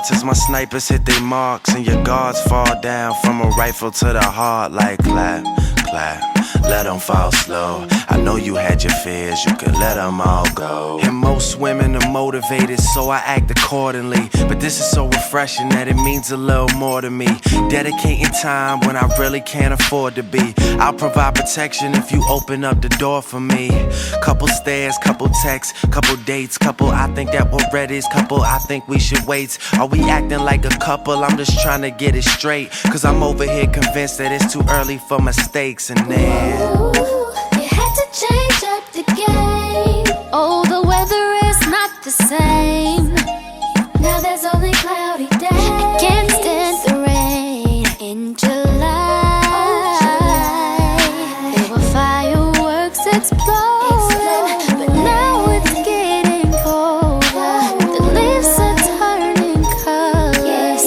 hearts as my snipers hit their marks, and your guards fall down from a rifle to the heart like clap, clap. Let them fall slow. I know you had your fears, you could let them all go. And most women are motivated, so I act accordingly. But this is so refreshing that it means a little more to me. Dedicating time when I really can't afford to be. I'll provide protection if you open up the door for me. Couple stares, couple texts, couple dates, couple I think that we're ready, couple I think we should wait. Are we acting like a couple? I'm just trying to get it straight, cause I'm over here convinced that it's too early for mistakes. And then you had to change up the game. Oh, the weather is not the same. Now there's only cloudy days. I can't stand the rain in July. There were fireworks exploding, but now it's getting colder. The leaves are turning colors.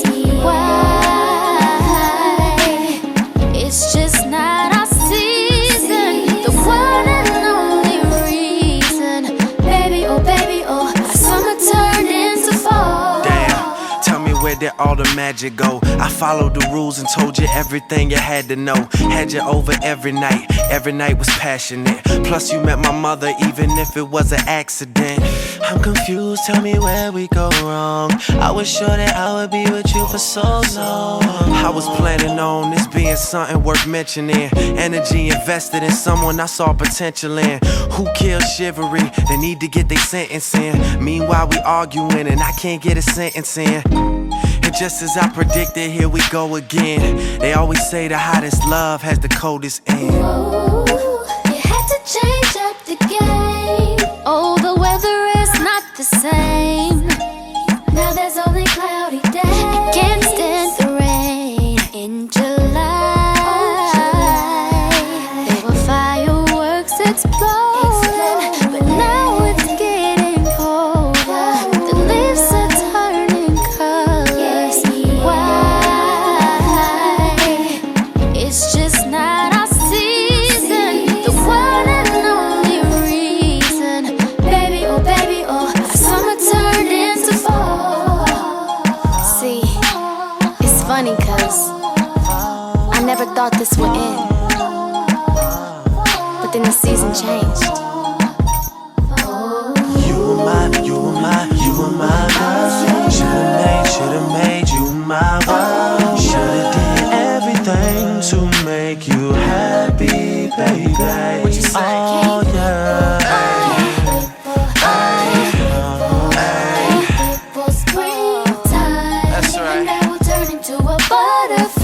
Why? It's just not our season. The one and only reason. Baby, oh, our summer turned into fall. damn, tell me where did all the magic go? I followed the rules and told you everything you had to know. Had you over every night was passionate. Plus you met my mother even if it was an accident. I'm confused, tell me where we go wrong. I was sure that I would be with you for so long. I was planning on this being something worth mentioning. Energy invested in someone I saw potential in. Who killed chivalry? They need to get their sentence in. Meanwhile we arguing and I can't get a sentence in. And just as I predicted, here we go again. They always say the hottest love has the coldest end. Ooh, you had to change up the game. Oh, the weather is not the same. Now there's only cloudy days. I can't stand the rain in July. There were fireworks exploding, but now it's getting colder. The leaves are turning colors. Why? It's just not our season. The one and only reason. Baby, oh, our summer turned into fall. See, it's funny cause I never thought this would end, but then the season changed. You were my girl. Should've made you my wife. Should've did everything to make you happy, baby. What you say? Oh yeah. For springtime, That's right. and I will turn into a butterfly.